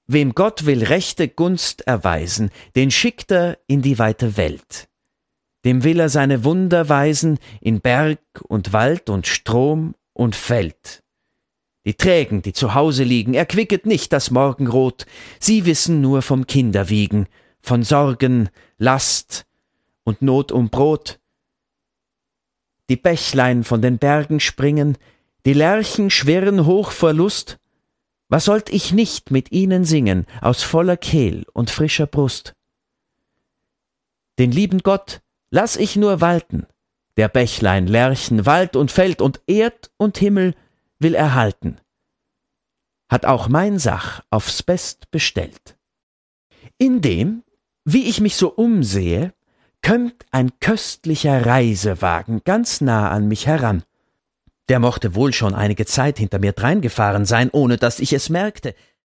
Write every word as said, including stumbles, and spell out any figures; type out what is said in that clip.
Wem Gott will rechte Gunst erweisen, den schickt er in die weite Welt. Dem will er seine Wunder weisen in Berg und Wald und Strom und Feld. Die Trägen, die zu Hause liegen, erquicket nicht das Morgenrot, sie wissen nur vom Kinderwiegen, von Sorgen, Last und Not um Brot. Die Bächlein von den Bergen springen, die Lerchen schwirren hoch vor Lust. Was sollt ich nicht mit ihnen singen, aus voller Kehl und frischer Brust? Den lieben Gott lass ich nur walten, der Bächlein, Lerchen, Wald und Feld und Erd und Himmel will erhalten. Hat auch mein Sach aufs Best bestellt. Indem, wie ich mich so umsehe, kömmt ein köstlicher Reisewagen ganz nah an mich heran. Der mochte wohl schon einige Zeit hinter mir dreingefahren sein, ohne dass ich es merkte.